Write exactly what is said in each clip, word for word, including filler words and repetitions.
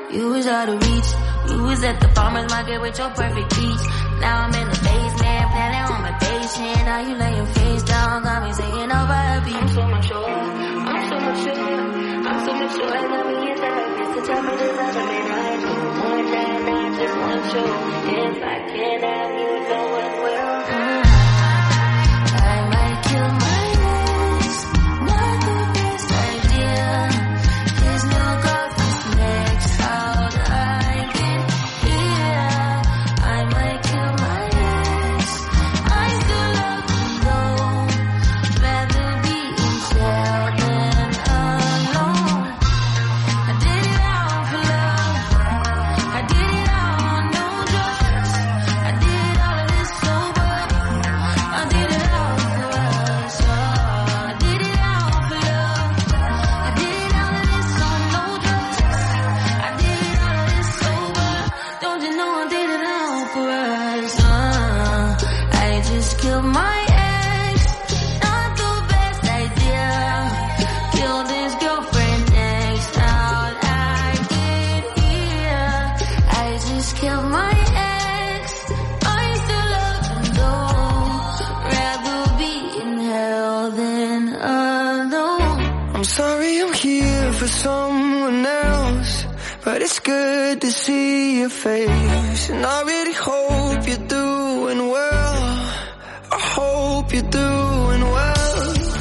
You was out of reach. You was at the farmer's market with your perfect peach. Now I'm in the basement, planning on my patient. Now you laying face down, got me singing over a beat. I'm so mature, I'm so mature, I'm so mature. I got me in therapist to tell me this other man I do. More than I just want you. If I can't have you, no one will. Mm. I might kill my ex, not the best idea. His new girlfriend's next, how'd I get here? I might kill my ex, I still love him though. Rather be in jail than alone. I did it all for love, I did it all on no drugs. I did all of this sober, I did it all for us. Oh, I did it all for love, I did all of this on no drugs. I did it all of this sober, don't you know I did it all for us. Uh, I just killed my ex, not the best idea. Killed his girlfriend next, how'd I get here? I just killed my ex, I still love him though. Rather be in hell than alone. I'm sorry I'm here for someone else, but it's good to see your face. And I really hope you're doing well, I hope you're doing well.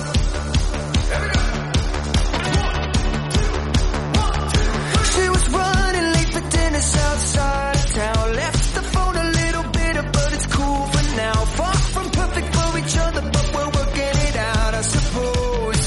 She was running late for dinner outside of town. Left the phone a little bitter, but it's cool for now. Far from perfect for each other, but we're working it out, I suppose.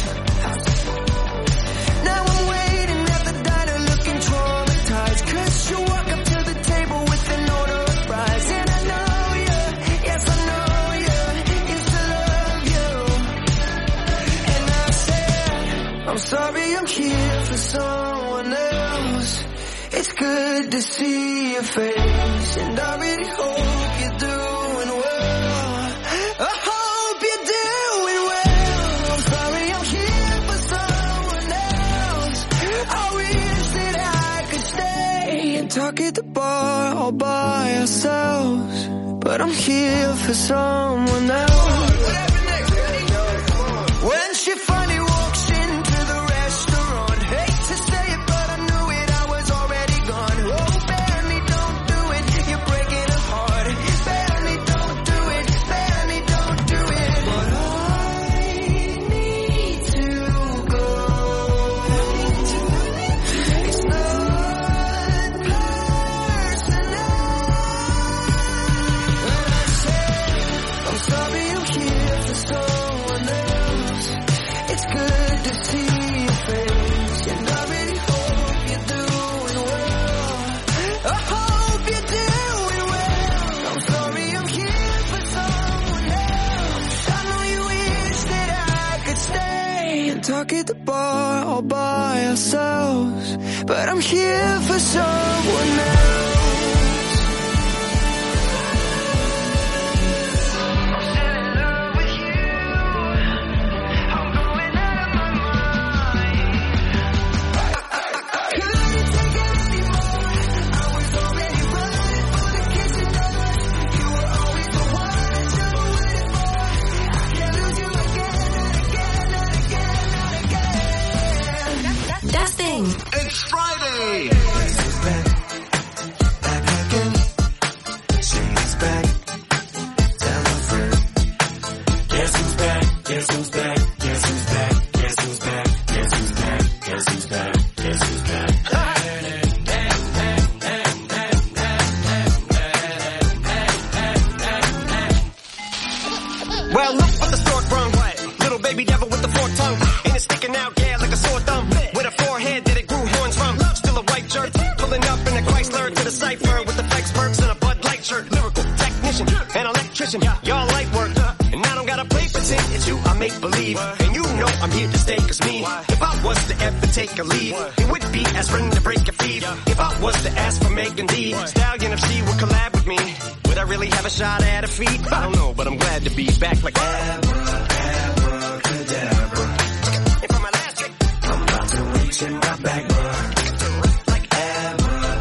Now I'm waiting at the diner looking traumatized, 'cause you walk up to the table with an order of fries. And I know you, yes I know you, used to love you. And I said, I'm sorry I'm here for someone else. It's good to see your face, and I really hope you're doing well. I hope you're doing well. I'm sorry I'm here for someone else. I wish that I could stay and talk at the bar all by ourselves, but I'm here for someone else. When she finally walks into the restaurant, hate to say it, but I knew it, I was already gone. Oh, Barney, don't do it, you're breaking her heart. Barney, don't do it, Barney, don't do it. But I need to go. It's not personal. When I said, I'm sorry I'm here for someone else. It's good to see your face, and I really hope you're doing well. I hope you're doing well. I'm sorry I'm here for someone else. I know you wish that I could stay and talk at the bar all by ourselves, but I'm here for someone else. I'm still in love with you. I'm going out of my mind. Couldn't take it anymore. I was already running for the kitchen doors. You were always the one that you were waiting for. I can't lose you again, not again, not again, not again. That's thing. It's Friday. She's back, back again. She's back. Tell a friend. Guess who's back? Guess who's back? Guess who's back? Guess who's back? Guess who's back? Guess who's back? Guess who's back? Well, look what the stork brung. Little baby devil with the forked tongue. And it's sticking out, yeah, like a sore thumb. With a forehead that it grew horns from. Still a white shirt. Pulling up in a Chrysler to the cipher with the flex perks and a Bud Light shirt. Lyrical technician, an electrician. Y'all light work. And I don't gotta play pretend. It's you I make believe. And you know I'm here to stay, 'cause me, if I was to ever take a lead, it would be as friend to break a feed. If I was to ask for Megan Thee Stallion, if she would collab with me, would I really have a shot at a feat? I don't know, but I'm glad to be back like abracadabra. And for my last trick, I'm about to reach in my bag, bruh. Like abracadabra.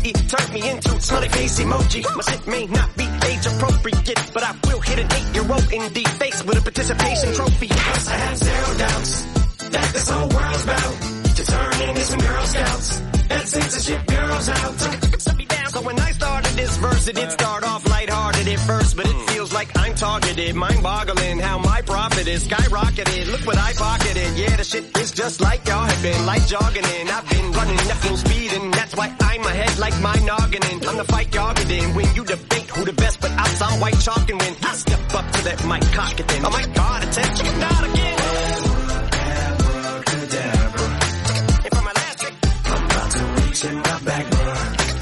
E turned me into smiley face emoji. My shit may not be age appropriate, but I will hit an eight-year-old in the face with a participation trophy. Cause I have zero doubts that this whole world's about to turn into some Girl Scouts and censorship girls out. So when I started this verse, it did start off lighthearted at first, but it feels like I'm targeted. Mind-boggling how my profit is skyrocketed. Look what I pocketed. Yeah, the shit is just like y'all have been, like jogging in. I've been running at full speed, and that's why I'm ahead like my noggin. I'm the fight y'all get in. When you debate who the best, but I sound white chalk, and when I step up to that mic, cock it then. Oh my God, attention, not again. Abracadabra. And for my last trick, I'm about to reach in my back, bro.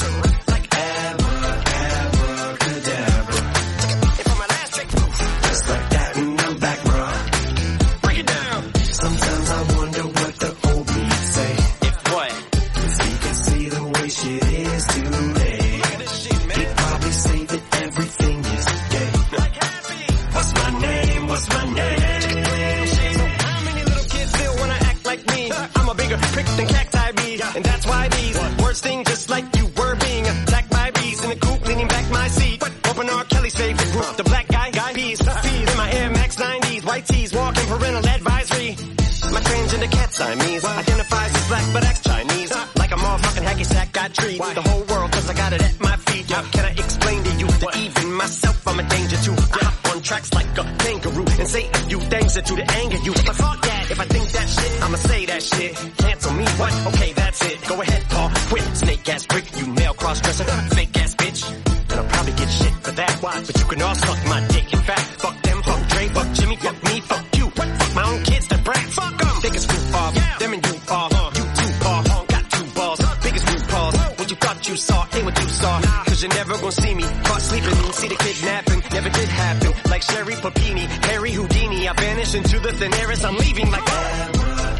Than cacti bees, and that's why these words sting just like you were being attacked by bees in the coop, leaning back my seat. Open R. Kelly's favorite group, the black guy, guy peas, peas in my Air Max nineties, white tees, walking parental advisory. My transgender cat Siamese identifies as black but acts Chinese, like a motherfucking hacky sack. I treat the whole world cause I got it at my feet. How can I explain to you that even myself I'm a danger to? I hop on tracks like a kangaroo and say a few things that do to anger you. But fuck that, if I think that shit, I'ma say that shit. Cancel me, what? Okay, that's it. Go ahead, Paul. Quit, snake ass prick, you male cross-dresser, fake ass bitch. And I'll probably get shit for that. Why? But you can all suck my dick. In fact, fuck them, fuck Dre, fuck Jimmy, fuck me, fuck you. What? Fuck my own kids, that brat. Fuck them. They can screw off. Yeah. Them and you off. Uh, you two off. Uh, got two balls. Uh, biggest root balls. Uh, what you thought you saw ain't what you saw. Nah. Cause you're never gonna see me caught sleeping. See the kidnapping. Never did happen. Like Sherry Papini, Harry Houdini. I vanish into the thin air as I'm leaving like that.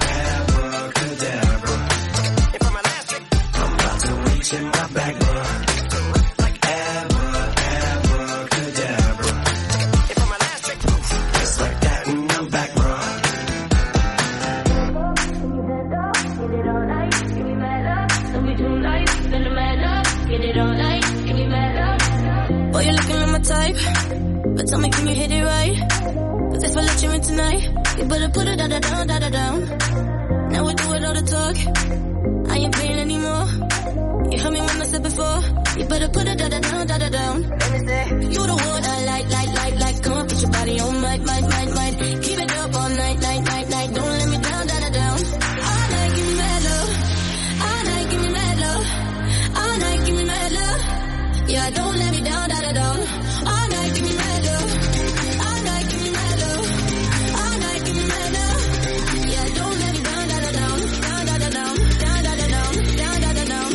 In my back, bro. Like abra, abracadabra. And for my last trick, just like that, and I'm back, bro. Get it all night, give me mad love. Don't be too nice, then the mad love. Get it all night, give me mad love. Boy, you're looking like my type, but tell me, can you hit it right? Cause if I let you in tonight, you better put it da da down, da da down. Now we do it all the talk. I ain't playing anymore. You heard me when I said before. You better put it da da down, da da down. Let me say, you the one I like, like, like, like. Come on, put your body on, might, might, might, might. Keep it up all night, night, night, night. Don't let me down, da da down. All night, give me mad love. All night, give me mad love. All night, give me mad love. Yeah, don't let me down, da da down. All night, give me mad love. All night, give me mad love. All night, give me mad love. Yeah, don't let me down, da da down, down, da da down, down, da da down, down, da da down.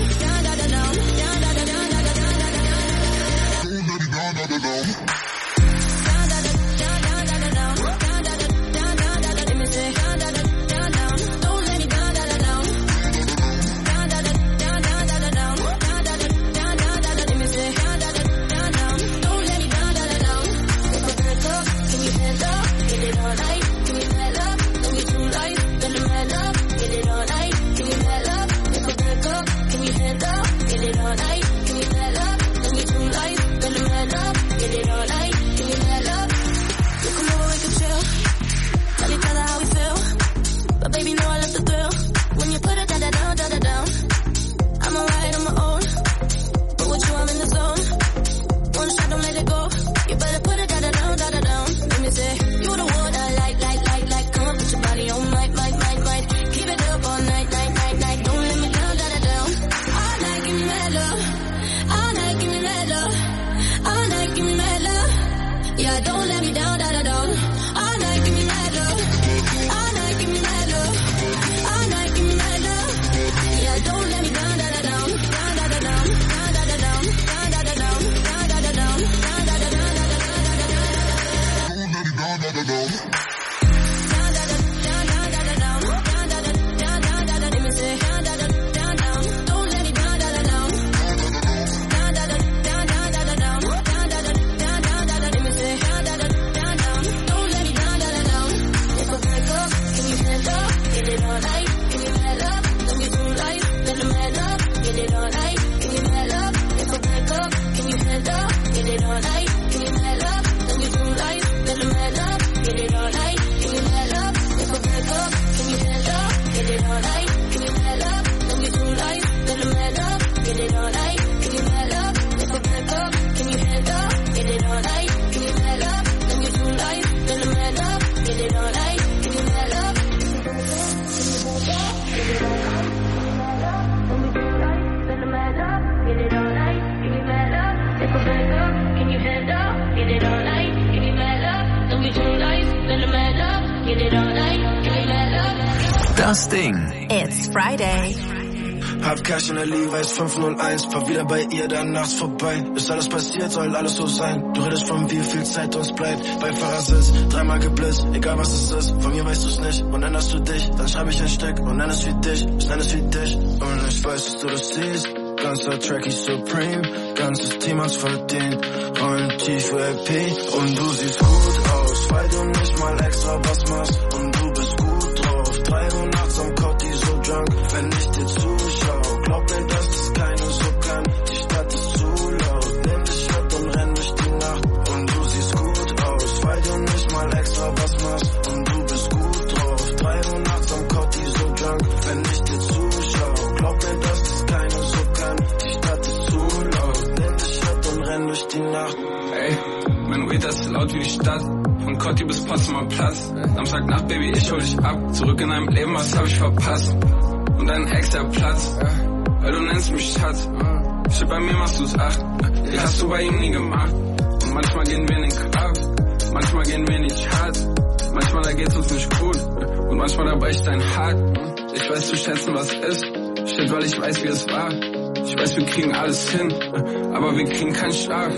get it all night, give me mad love, take a back up, can you hand up, get it all night, give me mad love, don't be too nice, let the mad love, get it all night, give me mad love. Das Ding. It's Friday. Hab Cash in der Levi's fünf null eins, fahr wieder bei ihr, dann nachts vorbei. Ist alles passiert, soll alles so sein. Du redest von wie viel Zeit uns bleibt. Beifahrersitz, dreimal geblitzt, egal was es ist. Von mir weißt du's nicht und änderst du dich. Dann schreib ich ein Stück und nenn es wie dich. Ich nenn es wie dich und ich weiß, dass du das siehst. Ganzer Tracky Supreme, ganzes Team hat's verdient. Rollen tief für L P und du siehst gut aus, weil du nicht mal extra was machst. Und du bist gut drauf, drei Uhr nachts am Cotti so drunk, wenn ich dir zuschau. Glaub mir, dass das keine so kann, die Stadt ist zu laut. Nimm dich mit und renn durch die Nacht. Und du siehst gut aus, weil du nicht mal extra was machst. Und du bist gut drauf, drei Uhr nachts am Cotti so drunk, wenn ich dir zuschau. Glaub mir, dass das keine so kann, die Stadt ist zu laut. Nimm dich mit und renn durch die Nacht. Ey, mein Weed ist laut wie die Stadt. Von Cotti bis Potsdamer Platz. Samstagnacht, Baby, ich hol dich ab. Zurück in deinem Leben, was hab ich verpasst? Und dein Ex, der Platz, weil du nennst mich Schatz. Shit, bei mir machst du's acht. Die hast du bei ihm nie gemacht. Und manchmal gehen wir in den Club, manchmal gehen wir in die Charts. Manchmal da geht's uns nicht gut und manchmal da bricht dein Hart. Ich weiß zu schätzen, was ist. Shit, weil ich weiß, wie es war. Ich weiß, wir kriegen alles hin, aber wir kriegen keinen Schlaf.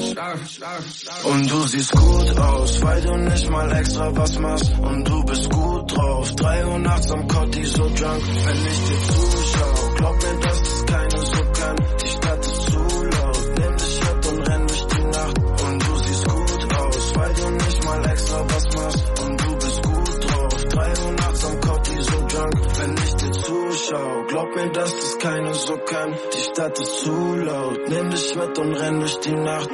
Und du siehst gut aus, weil du nicht mal extra was machst. Und du bist gut drauf, drei Uhr nachts am Cotti so drunk, wenn ich dir zuschau. Glaub mir, dass das keine so kann, die Stadt ist zu laut. Nimm dich mit und renn durch die Nacht. Und du siehst gut aus, weil du nicht mal extra was machst. Und du bist gut drauf, drei Uhr nachts am Cotti so drunk, wenn ich dir zuschau. Glaub mir, dass das keine so kann, die Stadt ist zu laut. Nimm dich mit und renn durch die Nacht.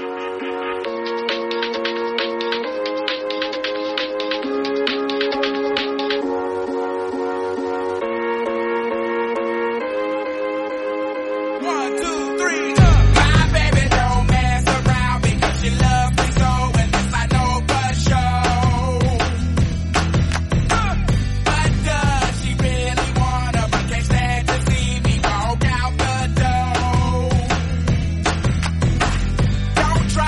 Try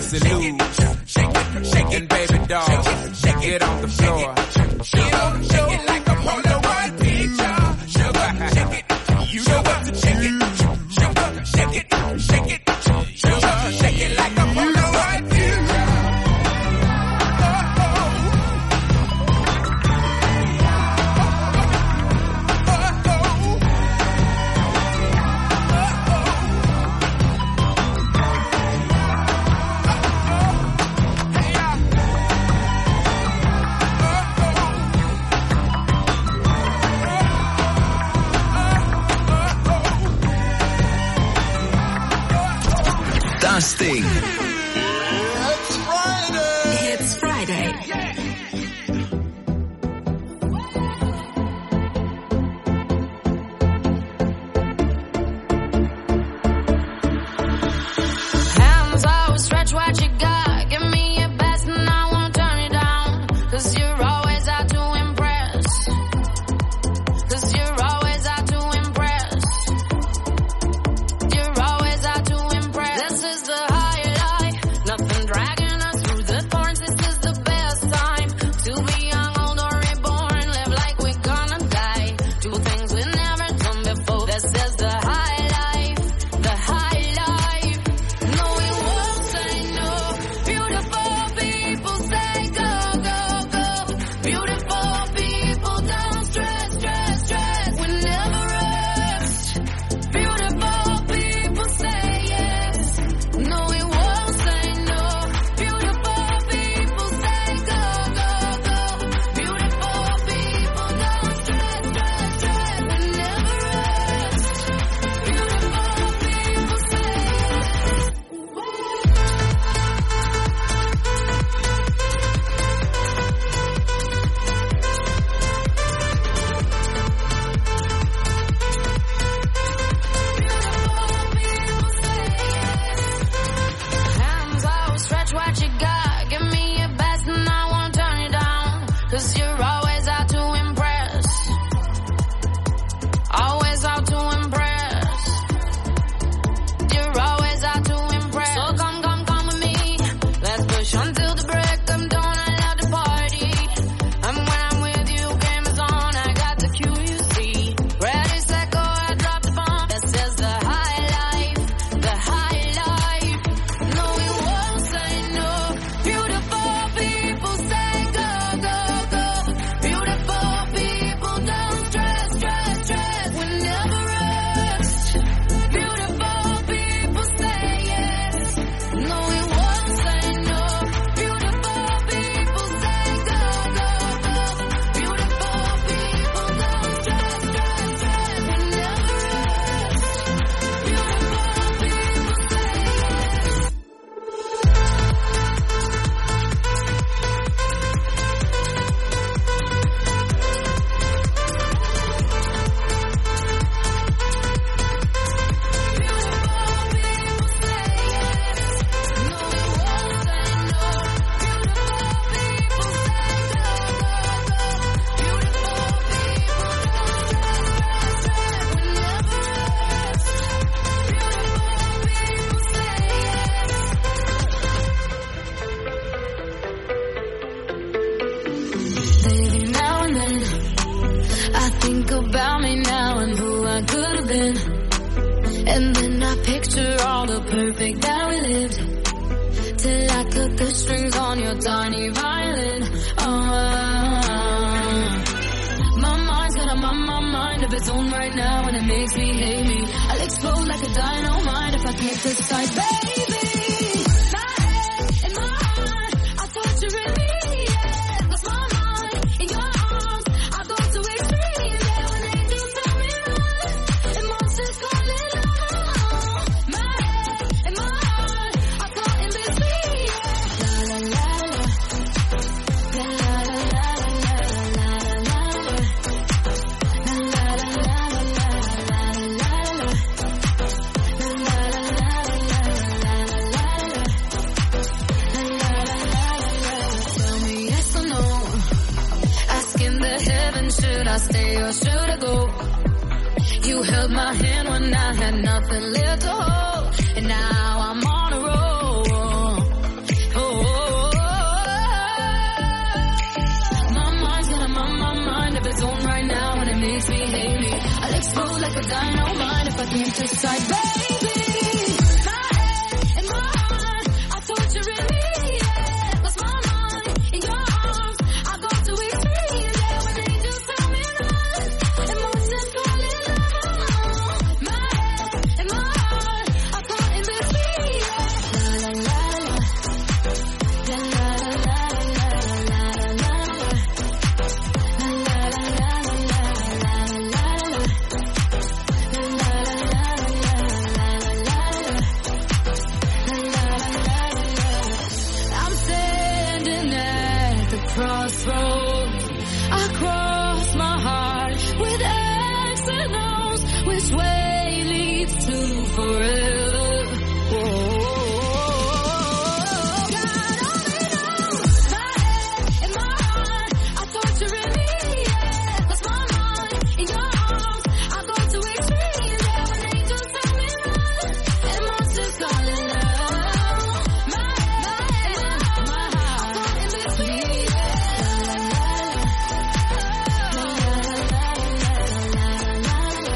to lose. And baby doll, get on the floor. Get on the floor. Shake it like a Polaroid picture. Sugar, shake it. You know what to shake it. Sugar, shake it, shake it. Sugar, shake it like a Polaroid picture. Dusting. It's Friday. It's Friday. Hands always stretch what you got. Give me your best and I won't turn it down. Cause you're always out to impress. Cause you're always out to impress. You're always out to impress. This is the high life. Nothing dragging us through the thorns. This is the best time to be young, old, or reborn. Live like we're gonna die. Do things we never done before. This is the high life. The high life. No, we won't say no. Beautiful people say go, go, go. Beautiful people don't stress, stress, stress. We never rest. Beautiful people say yes. No, we won't say no. Beautiful people say go, go, go. Beautiful people don't stress, stress, stress. We never rest. Beautiful people say yes. Hands always stretch what you got. Give me your best and I won't turn it down. Cause you're always out to impress. Always out to impress. You're always out to impress. So come, come, come with me. Let's push until the break of dawn. I love to party. And when I'm with you, game is on. I got the cue, you see. Ready, set, go, I drop the bomb. This is the high life. The high life. No, we won't say no. Beautiful people say go, go, go. Beautiful people don't stress, stress, stress. We never rest. Beautiful people say yes. No, we won't say no. Beautiful people say go, go, go. Beautiful people don't stress, stress, stress. We never rest. Beautiful people say yes. Baby, now and then I think about me now and who I could have been. And then I picture all the perfect that we lived. Till I cut the strings on your tiny violin. Oh, my mind's got a my, my mind of its own right now, and it makes me hate me. I'll explode like a dynamite if I can't decide, baby. My head and my heart are torturing me. Yeah, 'cause my mind in your arms, I go to extreme. Yeah, when they do tell me run, emotions calling out. My head and my heart are caught in between. Yeah. La la la la, la la la la la la la la, la la la la la la la Tell me yes or no. Asking the heavens, should I stay or should I go? You held my hand when I had nothing left to hold, and now I'm on a roll. fantasize, baby. My head and my heart are torturing me, yeah. Lost my mind in your arms, I go to extreme, yeah. When angels tell me run, emotions falling down. My head and my heart are caught in between, yeah. La la la la, la la la la la la la la. I'm standing at the crossroads. I cross my heart with X's and O's. Which way leads to forever? Whoa. God only knows. My head and my heart are torturing me, yeah. Lost my mind in your arms, I go to extreme, yeah. When angels tell me run, and monsters calling out. My head and my heart are caught in between, yeah. La la la la la la la la la.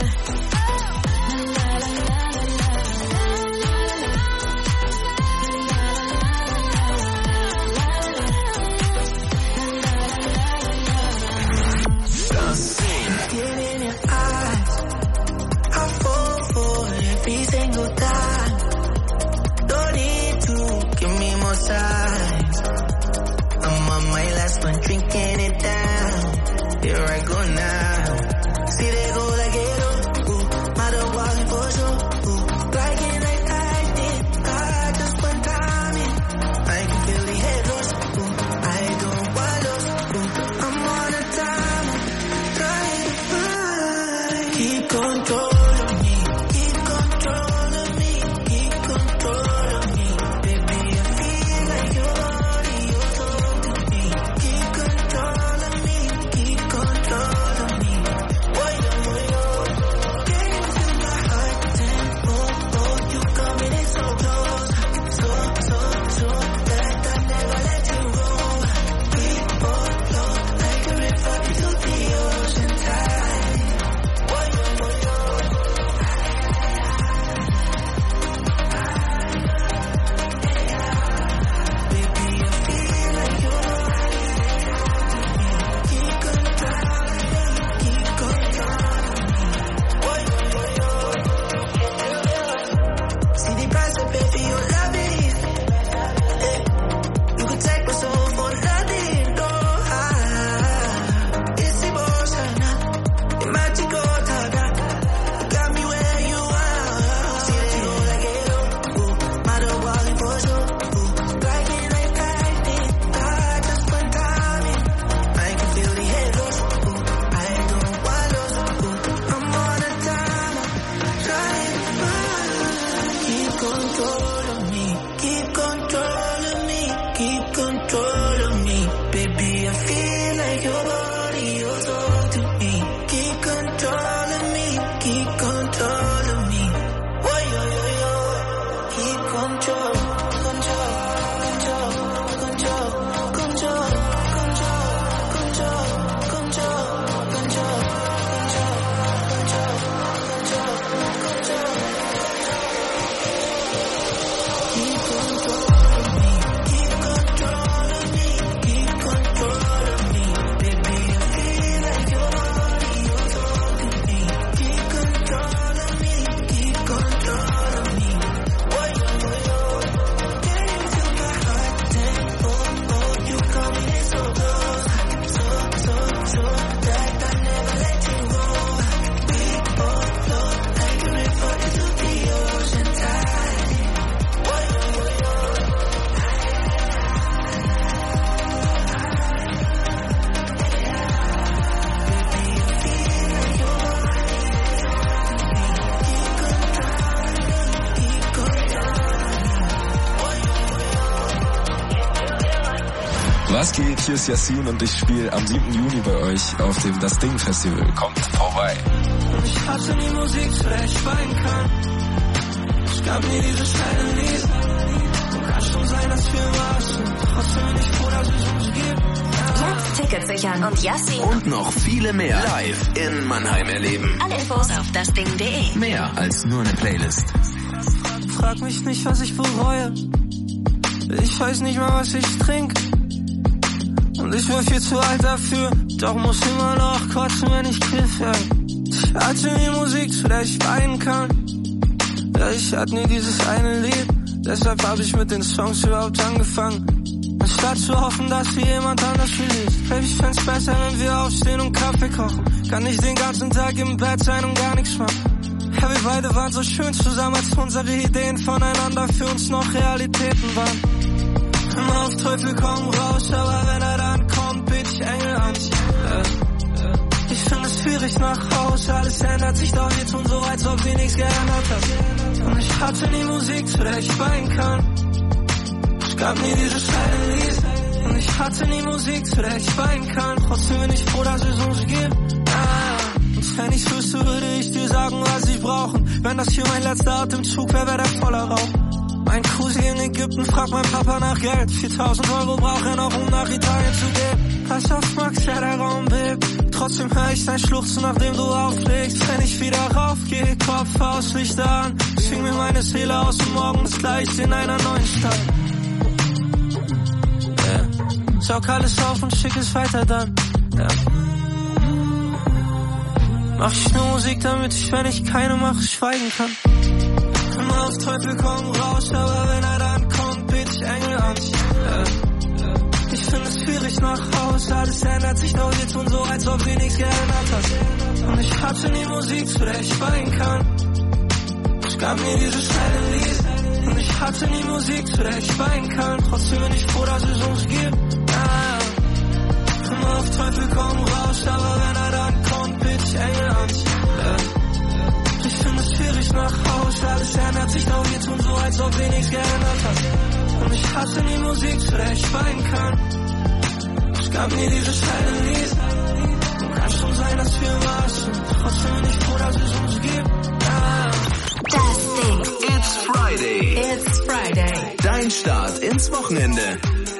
Something in your eyes, I fall for every single time. Don't need to give me more signs. I'm on my last one, drinking it down. Here I go now. See they go like it, oh, ooh, matter what for sure, ooh, like it like I did. I just one time in, I can feel the head loss, ooh, I don't want lost, ooh, I'm on a timer, trying to find. Keep control of me, keep control of me, keep control of me, baby. I feel like your body, your soul to me. Keep control of me, keep control of me. Boy, oh, boy, oh. Get into my heart, then, oh, oh, you coming in so close, so, so, so, that I never let you go. We both flow like a river into the ocean tide. Boy, oh, boy, oh. Baby, I feel like your body, keep control of me, keep control of me. Boy, oh, boy, oh. See the price I pay for your love it is. Eh, you could take my soul for nothing, no. Ah, it's emotional, it's magical, Taga. You got me where you are. See that you go like it, oh, ooh, matter what for sure, ooh, like it like I did. I just one time in, I can feel the head loss, ooh, I don't want lost, ooh, I'm on a timer, trying to find. Keep control of me, keep control of me, keep control of me, baby. I feel like your body, your soul to me. Keep control of me, keep control of me. Boy, yo, yo, yo. Keep control, control, control, control, control, control, control, control, control, control, control, control, control. Keep control of me, keep control of me, keep control of me, baby. I feel like your body, your soul to me. Keep control of me, keep control of me. Boy, oh, boy, oh. Get into my heart, then, oh, oh, you coming in so close, so, so, so, that I never let you go. We both flow like a river into the ocean tide. Boy, oh, boy, oh. Was geht? Hier ist Yassin und ich spiele am siebten Juni bei euch auf dem Das Ding Festival. Kommt vorbei. Ich hasse die Musik, vielleicht schweigen kann. Ich gab mir diese Steine nie. Kann schon sein, dass wir was sind. Trotzdem bin ich froh, dass es uns gibt. Ja. Jetzt Tickets sichern und Yassin und noch viele mehr live in Mannheim erleben. Alle Infos auf dasding punkt de. Mehr als nur eine Playlist. Frag mich nicht, was ich bereue. Ich weiß nicht mal, was ich trinke. Und ich war viel zu alt dafür. Doch muss immer noch kotzen, wenn ich kiffe. Ich hatte nie Musik, zu der ich weinen kann. Ja, ich hatte nie dieses eine Lied. Deshalb hab ich mit den Songs überhaupt angefangen. Anstatt zu hoffen, dass sie jemand anders verliest. Baby, ich fänd's besser, wenn wir aufstehen und Kaffee kochen. Kann nicht den ganzen Tag im Bett sein und gar nichts machen. Ja, wir beide waren so schön zusammen, als unsere Ideen voneinander für uns noch Realitäten waren. Immer auf Teufel komm raus, aber wenn er dann kommt, bitte ich Engel an. Äh, ich finde es schwierig nach Haus, alles ändert sich, doch wir tun so, als ob wir nichts geändert haben. Und ich hatte nie Musik, zu der ich weinen kann. Es gab nie dieses kleine Lied. Und ich hatte nie Musik, zu der ich weinen kann. Trotzdem bin ich froh, dass es uns gibt. Ah, und wenn ich's wüsste, würde ich dir sagen, was ich brauche. Wenn das hier mein letzter Atemzug wäre, wäre der voller Rauch. Mein Cousin in Ägypten fragt mein Papa nach Geld. viertausend Euro braucht er noch, um nach Italien zu gehen. Pass auf, Max, ja, der Raum bebt. Trotzdem hör ich dein Schluchzen, nachdem du auflegst. Wenn ich wieder raufgehe, Kopf aus, Lichter an. Zwing mir meine Seele aus und morgen ist gleich in einer neuen Stadt. Yeah. Saug alles auf und schick es weiter dann. Yeah. Mach ich nur Musik, damit ich, wenn ich keine mache, schweigen kann. Immer auf Teufel komm raus, aber wenn er dann kommt, bitte ich Engel an. Yeah. Ich finde es schwierig nach Haus, alles ändert sich, doch wir tun so, als ob wir nichts geändert haben. Und ich hatte nie Musik, zu der ich weinen kann. Es gab mir dieses kleine Lied. Und ich hatte nie Musik, zu der ich weinen kann. Trotzdem bin ich froh, dass es uns gibt. Ah. Immer auf Teufel komm raus, aber wenn er dann kommt, bitte ich Engel an. Yeah. Ich finde es schwierig nach Haus, alles ändert sich, doch wir tun so, als ob wir nichts geändert haben. Und ich hasse nie Musik, zu der ich weinen kann. Es gab nie dieses kleine Lied. Und kann schon sein, dass wir was sind. Trotzdem bin ich froh, dass es uns gibt. Ah. Das Ding. It's Friday. It's Friday. Dein Start ins Wochenende.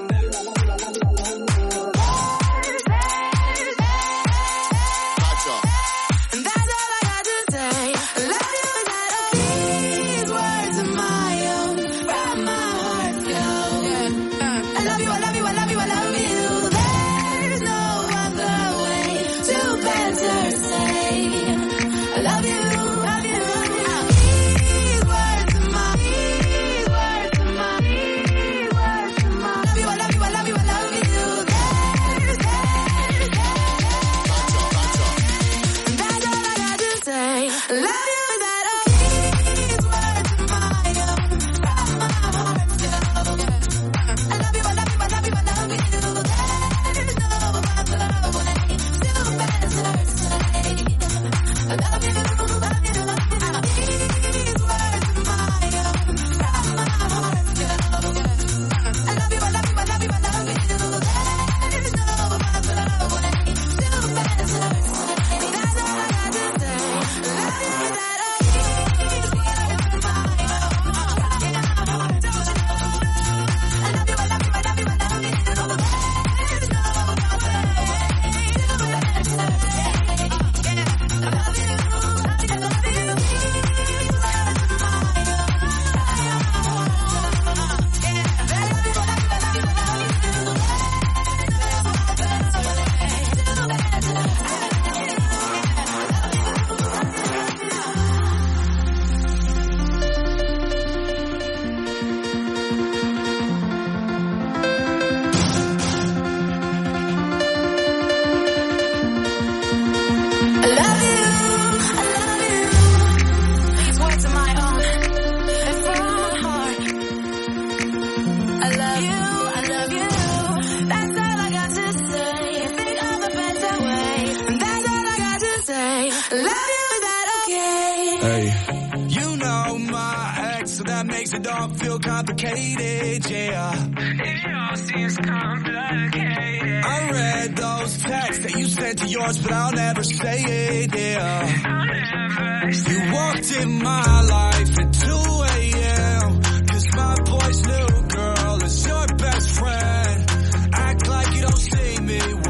it all feel complicated, yeah. It all seems complicated. I read those texts that you sent to yours, but I'll never say it, yeah. I'll never say you walked in my life at two a.m. Cause my boy's new girl is your best friend. Act like you don't see me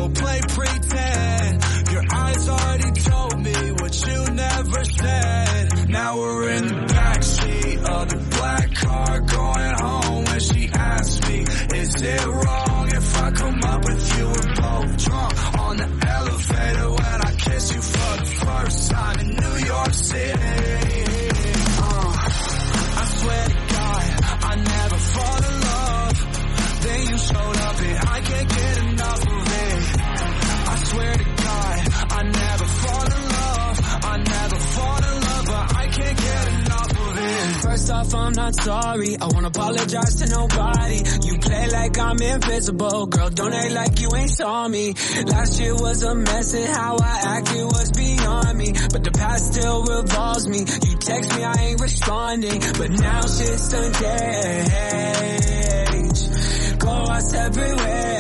off, I'm not sorry. I won't apologize to nobody. You play like I'm invisible. Girl, don't act like you ain't saw me. Last year was a mess and how I acted was beyond me. But the past still revolves me. You text me, I ain't responding. But now shit's done changed. Go our separate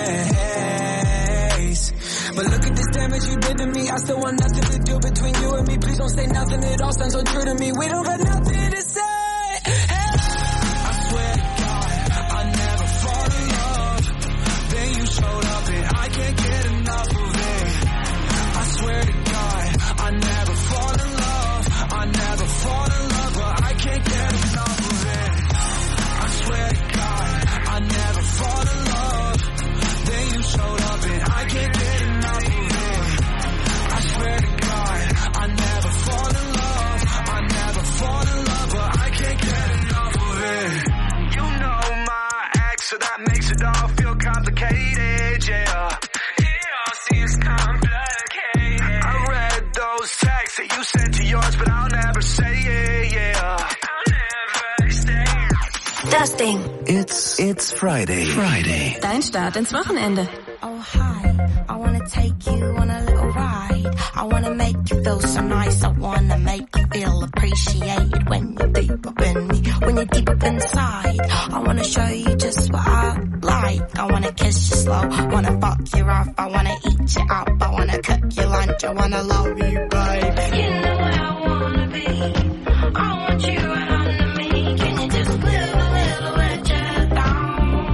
ways. But look at this damage you did to me. I still want nothing to do between you and me. Please don't say nothing, it all sounds untrue to me. We don't got nothing to say. Hey. I swear to God, I never fall in love. Then you showed up and I can't get enough of it. I swear to God, I never fall in love. I never fall in love, but I can't get enough of it. I swear to God, I never fall in love. Then you showed up and I can't get enough of it. I swear to God, I never fall in love. I never fall in love, but I can't get enough of it. You know my ex, so that makes it all feel complicated, yeah. Yeah, see it's complicated. I read those texts that you sent to yours, but I'll never say it, yeah. I'll never say Das Ding. It's, it's Friday. Friday. Dein Start ins Wochenende. Oh hi, I wanna take you on a little ride. I wanna make you feel so nice. I wanna make you feel appreciated when you're deep up in me, when you're deep up inside. I wanna show you just what I like. I wanna kiss you slow, wanna fuck you rough. I wanna eat you up, I wanna cook your lunch. I wanna love you, babe. You know where I wanna be. I want you right under me. Can you just live a little bit just down?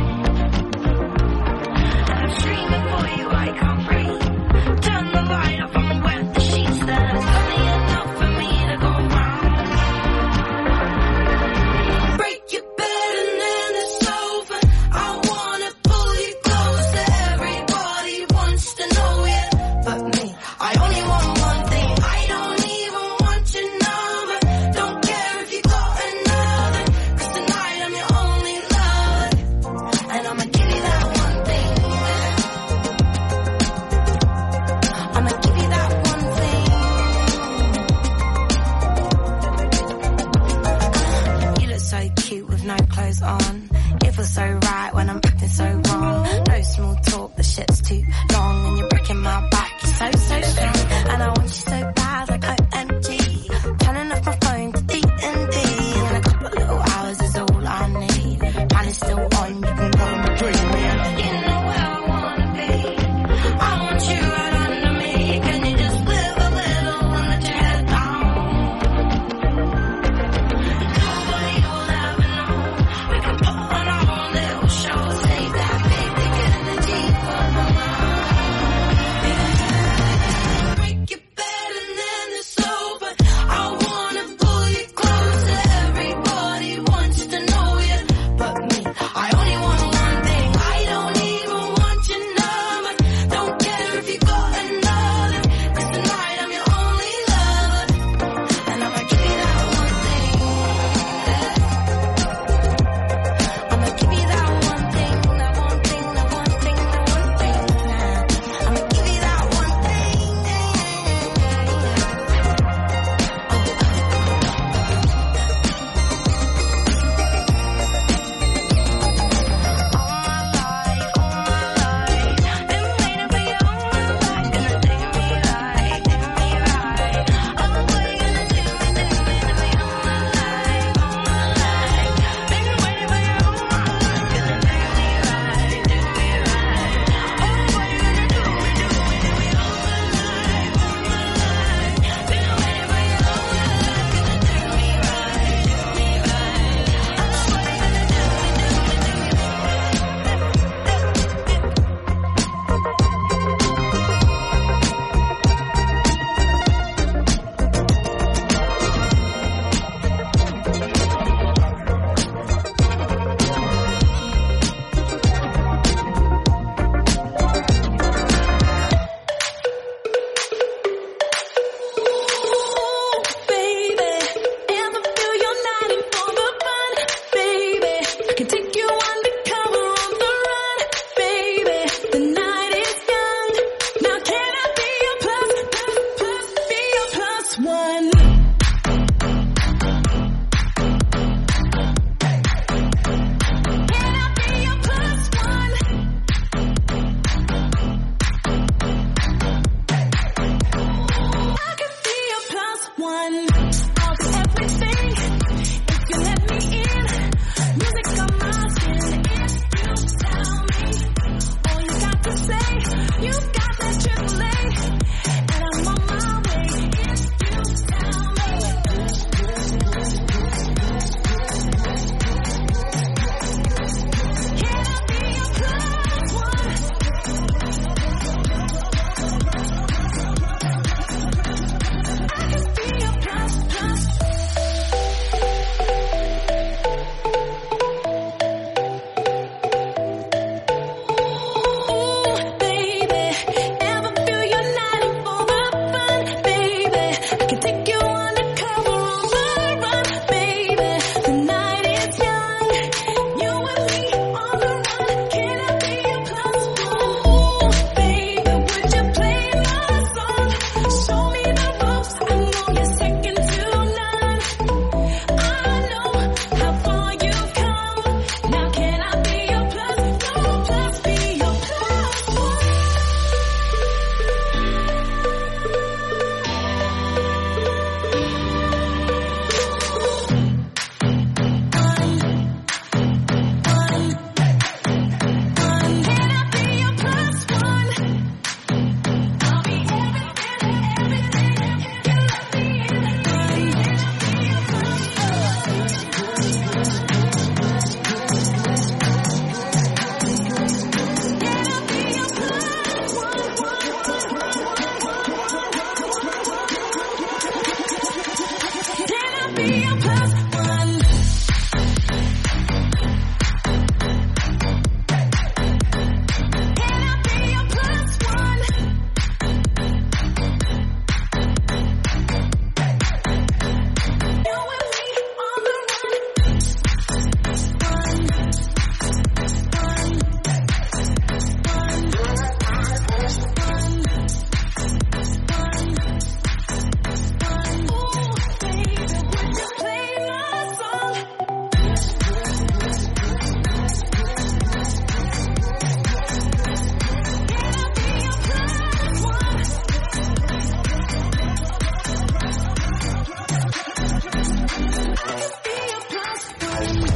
Dreaming for you, I can't breathe. Turn the light off and wet the sheets. There's only enough for me to go round. Break your bed and then it's over. I wanna pull you closer. Everybody wants to know you, but me. I only want one thing. I don't even want your number. Don't care if you got another. 'Cause tonight I'm your only lover. And I'ma give you that one thing. I'ma give you that one thing. You look so cute with no clothes on. It feels so right when I'm acting so wrong. No small talk, the shit's too long. And you're breaking my back, you're so, so strong. And I want you so bad like O M G. Turning off my phone to D and D. And a couple of little hours is all I need. Plan is still on, you can go and dream me. You know where I wanna be. I want you right under me. Can you just live a little and let your head down? Nobody will ever know. We can put on our own little show. Save that big, big energy for the love.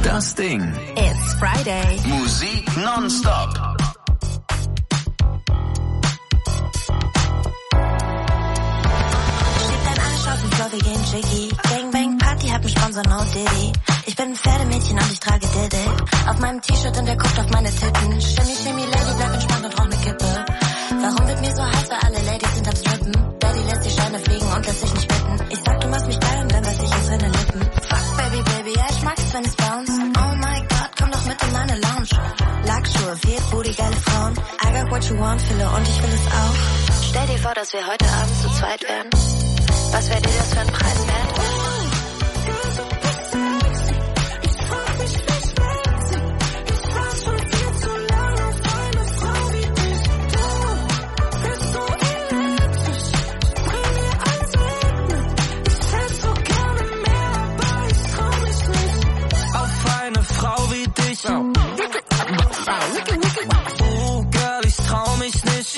Das Ding. It's Friday. Musik nonstop. Steht dein Arsch auf dem Floor, wir gehen Jiggy. Gangbang Party hat einen Sponsor, no Diddy. Ich bin ein Pferdemädchen und ich trage Diddy. Auf meinem T-Shirt und der guckt auf meine Titten. Shimmy, Shimmy, Lady, bleib entspannt und rauch ne Kippe. Warum wird mir so heiß, weil alle Ladies sind am Strippen? Daddy lässt die Steine fliegen und lässt sich nicht bitten. Ich sag, du machst mich geil und dann weiß ich aus seine Lippen. Fuck, Baby, Baby, ja, ich mag's, wenn es bounce. Oh my God, komm doch mit in meine Lounge. Lackschuhe, viel Booty, geile Frauen. I got what you want, Fille, und ich will es auch. Stell dir vor, dass wir heute Abend zu zweit wären. Was wäre dir das für ein Preis wert? Oh, Girl, ich trau mich nicht.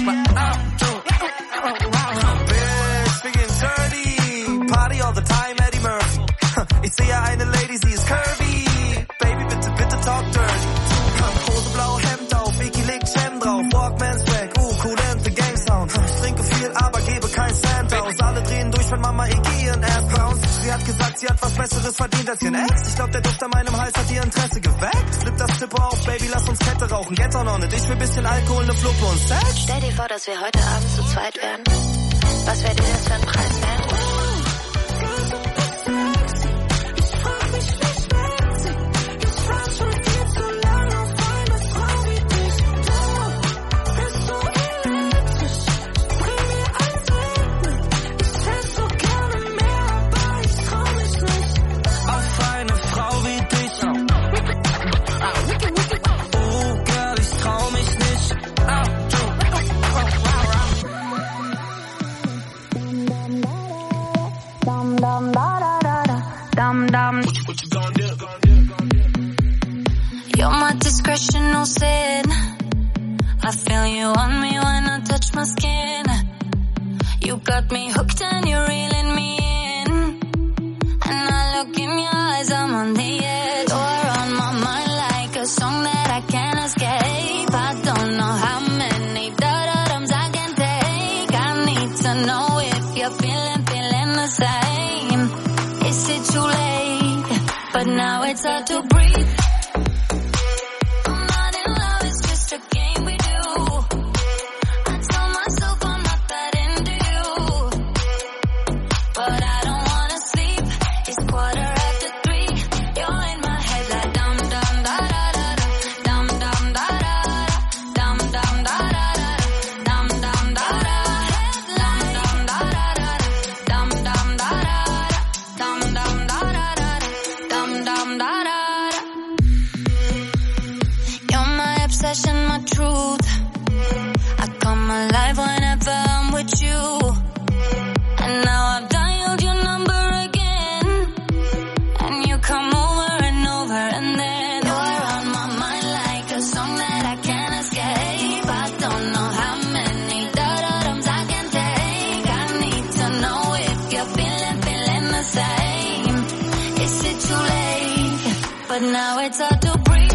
Bitch, wir gehen dirty. Party all the time, Eddie Murphy. Ich sehe eine Lady, sie ist curvy. Baby, bitte, bitte talk dirty. Zugang, Hose, blau, Hemd auf. Vicky legt Chem drauf. Walkman Swag, uh, cool and the Gang Sound. Ich trinke viel, aber gebe kein Cent aus. Alle drehen durch, wenn Mama Iggy ihren Ass bounce. Sie hat gesagt, sie hat was Besseres verdient als ihren Ex. Ich glaub, der Duft an meinem Hals hat ihr Interesse geweckt. Flip das Zipper auf, Baby, lass uns Kette rauchen. Get on on it, ich will bisschen Alkohol, ne Fluppe und Sex. Stell dir vor, dass wir heute Abend zu zweit wären. Was wäre dir das für ein Preis wert? You're my discretion, no sin. I feel you on me when I touch my skin. You got me hooked and you're reeling me in. And I look in your eyes, I'm on the edge. You're on my mind like a song that I can't escape. I don't know how many da-da-dums I can take. I need to know if you're feeling, feeling the same. Is it too late? But now it's hard to breathe. But now it's hard to breathe.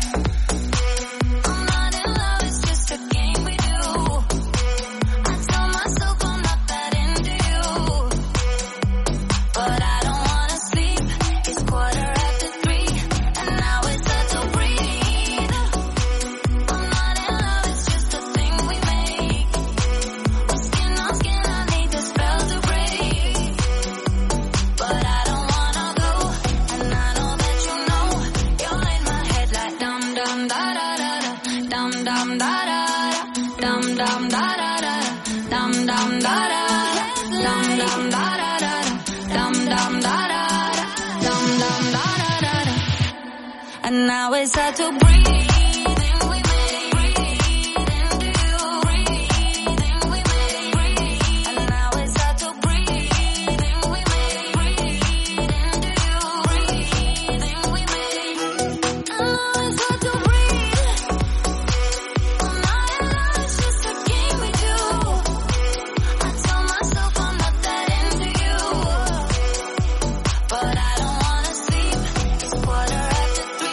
I'm not in love, it's just a game we do. I tell myself I'm not that into you, but I don't wanna sleep. It's quarter after three, and now it's hard to breathe. I'm not in love, it's just a thing we make. Skin on skin, I need the spell to break, but I don't wanna go, and I know that you know. You're in my head like dum dum da da da da, dum dum da da da, dum dum da da da, dum dum da da da, dum dum da da da, dum dum da da da, dum dum da da da. And now it's hard to breathe. But I don't wanna sleep. It's quarter after three.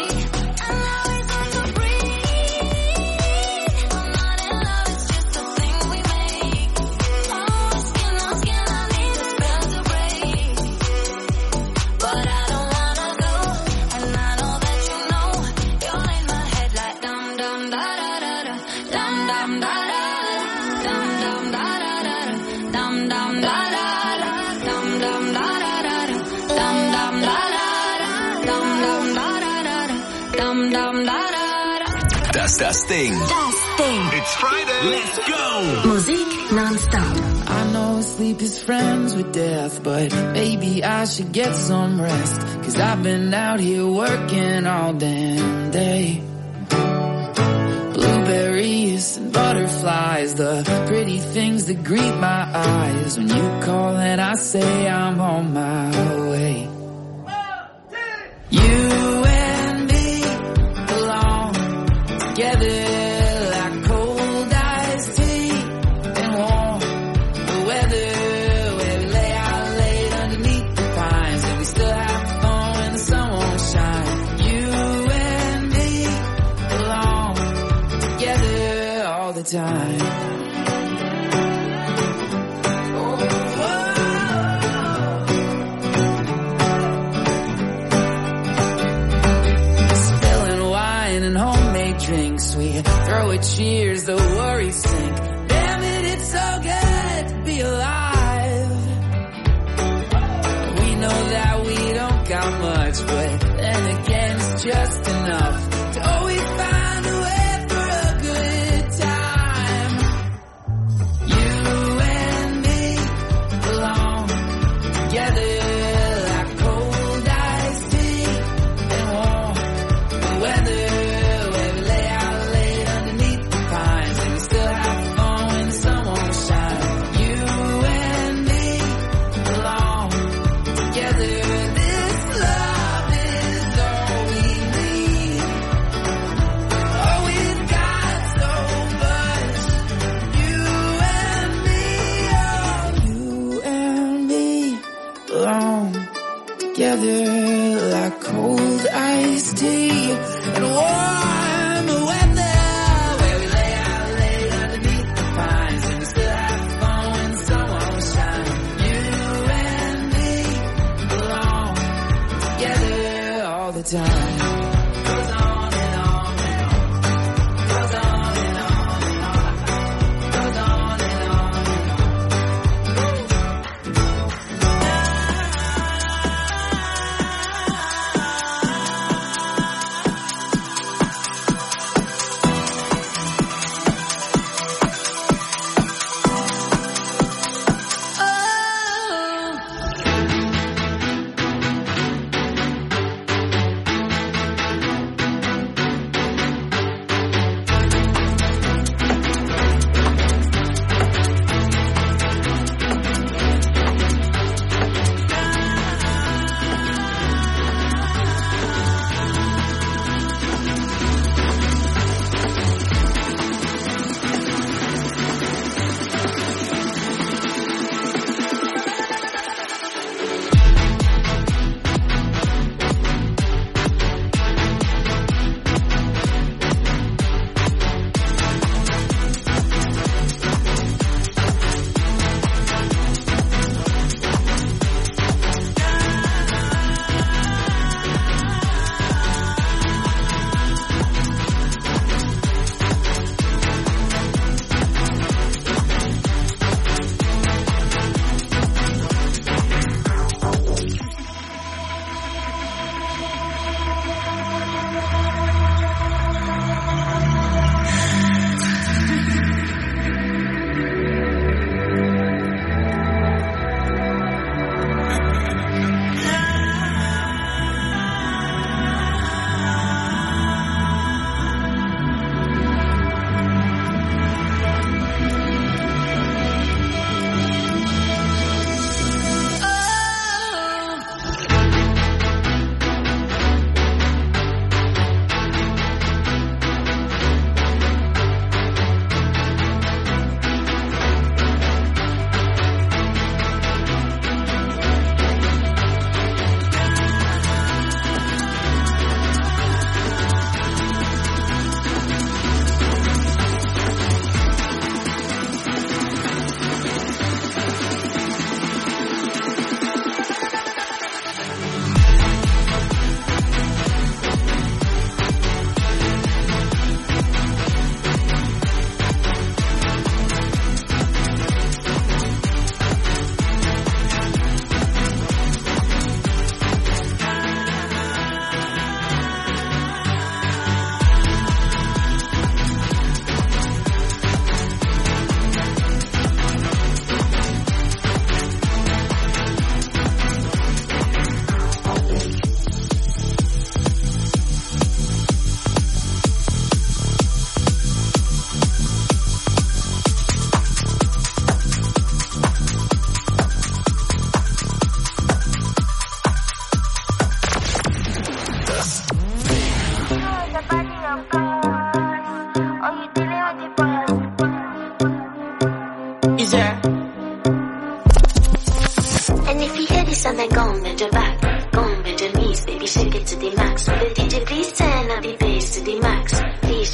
Dum dum da da da. Das das Ding. Das Ding. It's Friday. Let's go. Musik nonstop. I know sleep is friends with death, but maybe I should get some rest. Cause I've been out here working all damn day. Blueberries and butterflies, the pretty things that greet my eyes. When you call and I say I'm on my way. You and me belong together like cold iced tea and warm the weather, where we lay out late underneath the pines and we still have fun when the sun won't shine. You and me belong together all the time. Drinks, we throw a cheers, the worries sink. Damn it, it's so good to be alive. We know that we don't got much, but then again it's just enough to always find a way for a good time. You and me belong together like cold iced tea and warm the weather. Together like cold iced tea and warm weather, where we lay out late underneath the pines and we still have fun when the sun won't shine. You and me belong together all the time. Goes on and on and on. Goes on and on and on. Goes on and on and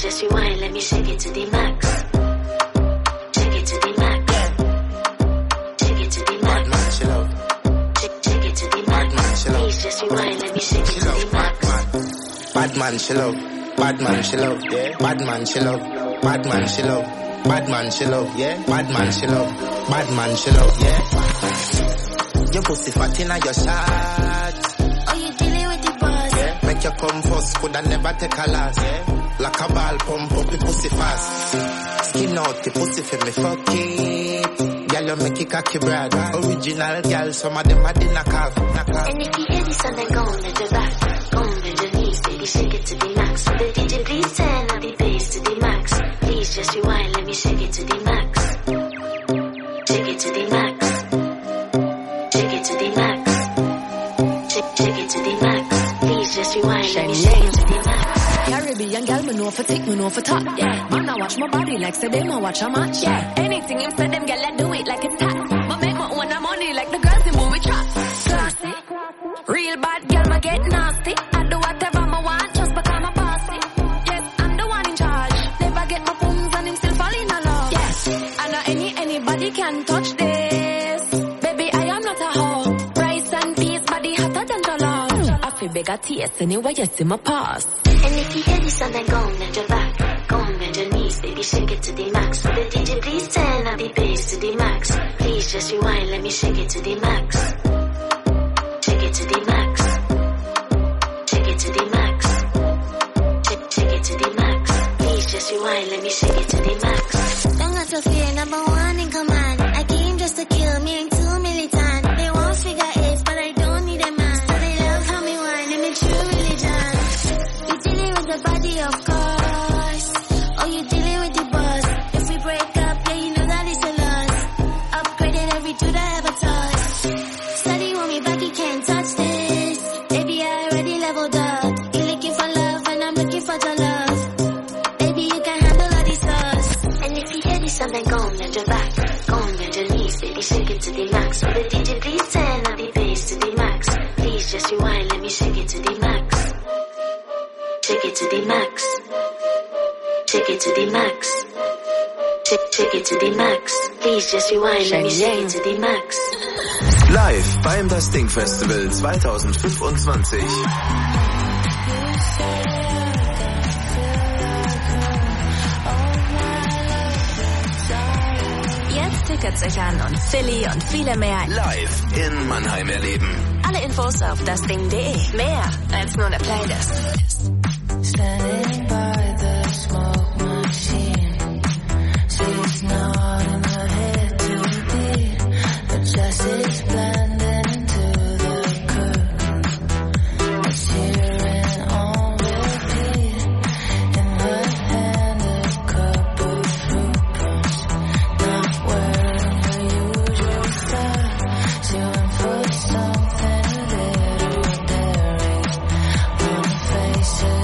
just rewind, let me shake it to the max. Shake it to the max. Shake it to the max. Man, chill out. Shake, shake it to the max. Man, chill out. Please just rewind, let me shake it to the max. Bad man, chill out. Bad man, chill out. Yeah. Bad man, chill out. Bad man, chill out. Bad man, chill out. Yeah. Bad man, chill out. Bad man, chill out. Yeah. Your pussy fat inna your shot. Oh, you dealing with the boss? Yeah. Make you come first, coulda never take a last. Yeah. Like a ball, pump up the pussy fast. Skin out the pussy for me fuck it. Girl, you make it cocky brad. Original girl, some of them are the knock off. And if you hear this song, then go on bend your back. Go on bend your knees, baby, shake it to the max. So the D J please turn up the bass to the max. Please just rewind, let me shake it to the max. Shake it to the max. Shake it to the max. Shake, shake it to the max. Please just rewind, let me shake it to the max. Caribbean girl, me know for tick, me know for top. Yeah, man, I watch my body like say them I watch a match. Yeah, anything you say them, girl, I do it like it's hot. But make my own money like the girls in movie trap. Classy, real bad girl, I get nasty. I do whatever I want just because I'm bossy. Yes, I'm the one in charge. Never get my phones and him still fall in love. Yes, I know any anybody can touch this. Baby, I am not a hoe. Rice and peas, body hotter than the love. I feel big at taste anyway, you see my past. And if you hear this song, then go on bend your back. Go on bend your knees, baby, shake it to the max. So the D J please turn up the bass to the max. Please just rewind, let me shake it to the max. Shake it to the max. Shake it to the max. Shake, shake it to the max. Please just rewind, let me shake it to the max. Don't have to fear, number one in command. I came just to kill, me ain't too militant. They won't figure eight, but I don't need a man. So they love how me whine, I'm a true religion. You dealing with the body, of course. Oh, you dealing with the boss. If we break up, yeah, you know that it's a loss. Upgraded every dude I ever touched. Study want me back, you can't touch this. Baby, I already leveled up. You looking for love, and I'm looking for your love. Baby, you can handle all these sauce. And if you hear this song, then go on bend your back. Go on bend your knees, baby, shake it to the max. So the D J please turn up the bass to the max. Please just rewind, let me shake it to the max. Shake it to the max. Shake it to the max. Shake, shake it to the max. Please just rewind, let me shake it to the max. Live beim Das Ding Festival zwanzig fünfundzwanzig. Jetzt Tickets sichern und Philly und viele mehr Live in Mannheim erleben. Alle Infos auf dasding punkt de. Mehr als nur eine Playlist. Standing by the smoke machine. She's nodding her head to the beat. The justice blending into the curtain. It's hearing on repeat. In her hand a cup of fruit punch. Not wearing her usual style. She went for something a little daring. On faces.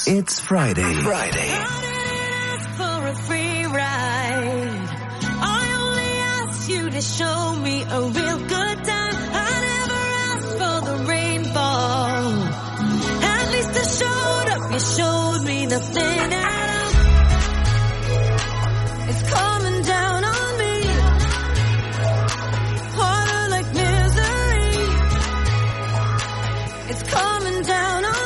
It's Friday. Friday. For a free ride, I only asked you to show me a real good time. I never asked for the rainfall. At least I showed up. You showed me nothing at all. It's coming down on me. Harder like misery. It's coming down on me.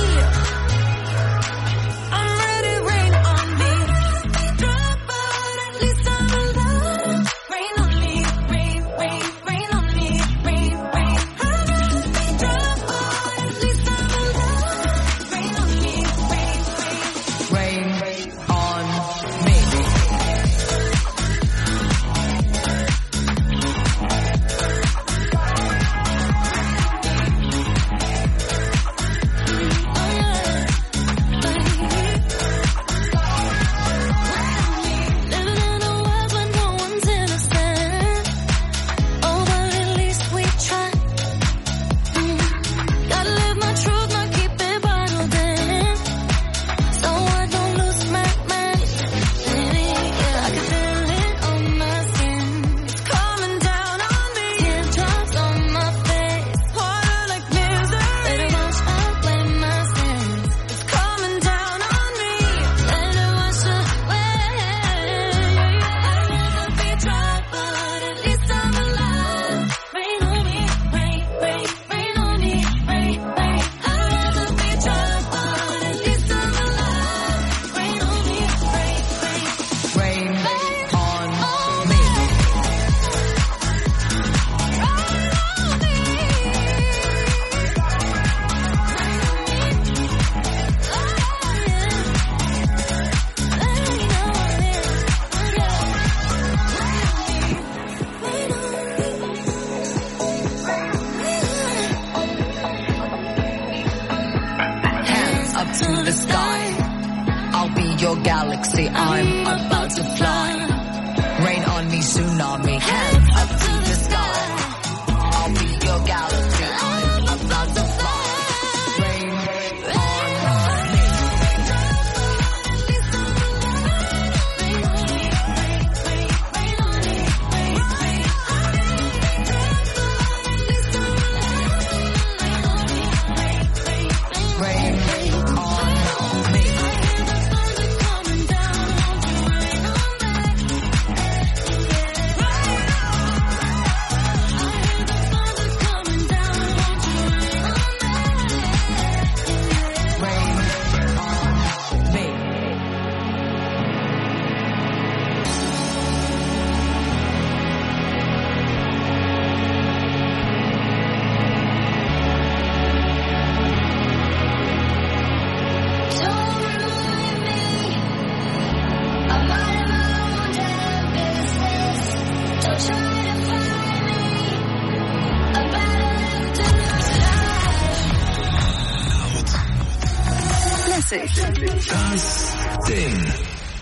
Das Ding.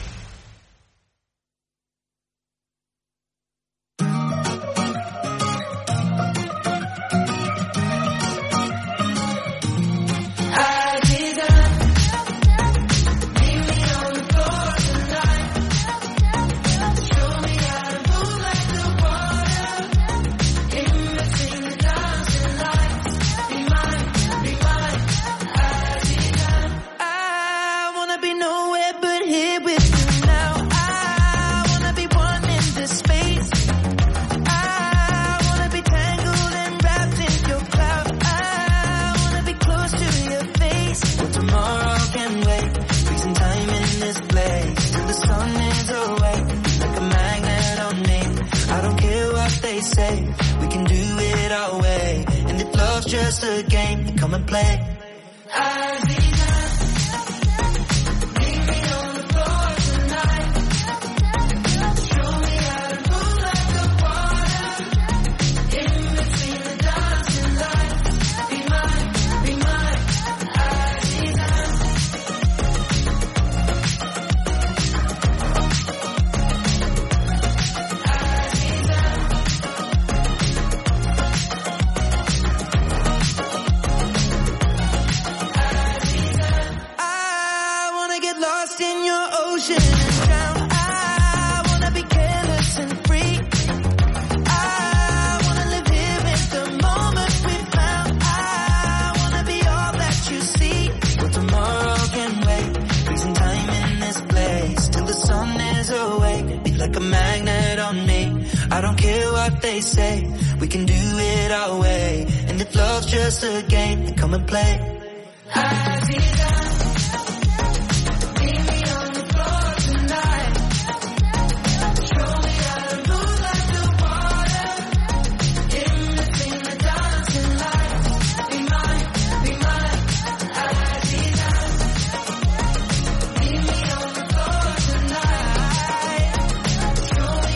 Just a game, come and play. like a magnet on me. I don't care what they say, we can do it our way. And if love's just a game, then come and play. I desire